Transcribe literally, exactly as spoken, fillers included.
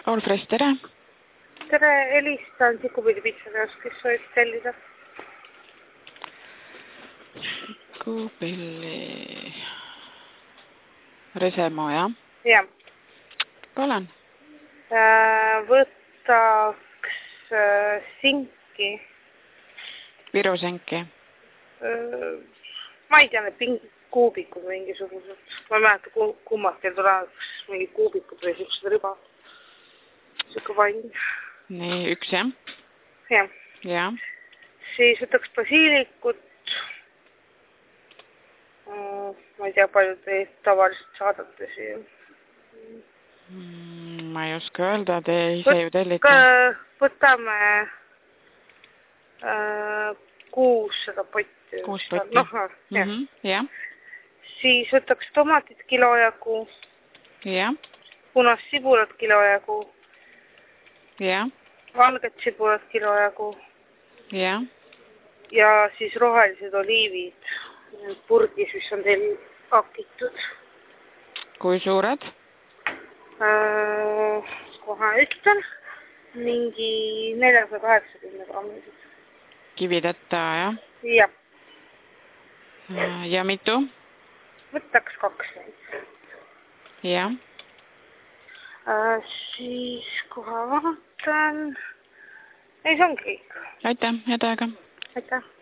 Olfres, tere! Tere, helistan Sikupilli pitsade jaoks, kes soovib tellida? Sikupilli... Resemo, jah? Jah. Palun. Võtaks sinki. Viru sinki? Ma ei tea, need pingid kuubikud mingisugused. Ma ei mäleta, kummad teil tuleks mingi kuubikud või siuksed riba. Siuke vain. Nii, üks, jah? Jah. Jah. Siis võtaks basiilikut. Ma ei tea, palju te tavaliselt saadate siia. Ma ei oska öelda, te ise ju tellite. Võtame kuussada potti. Kuus potti? Jah. Siis võtaks tomatit kilo jagu. Jah. Punast sibulat kilo jagu. Jah. Valget sibulat kilo jagu. Jah. Ja siis rohelised oliivid purgis, mis on teil pakitud. Kui suured? Kohe ütlen. Mingi neljasada kaheksakümmend grammised. Kivideta, jah? Jah. Ja mitu? Võtaks kaks neid. Jah. Siis kohe vaatan. Ei, see on kõik. Aitäh, head aega. Aitäh.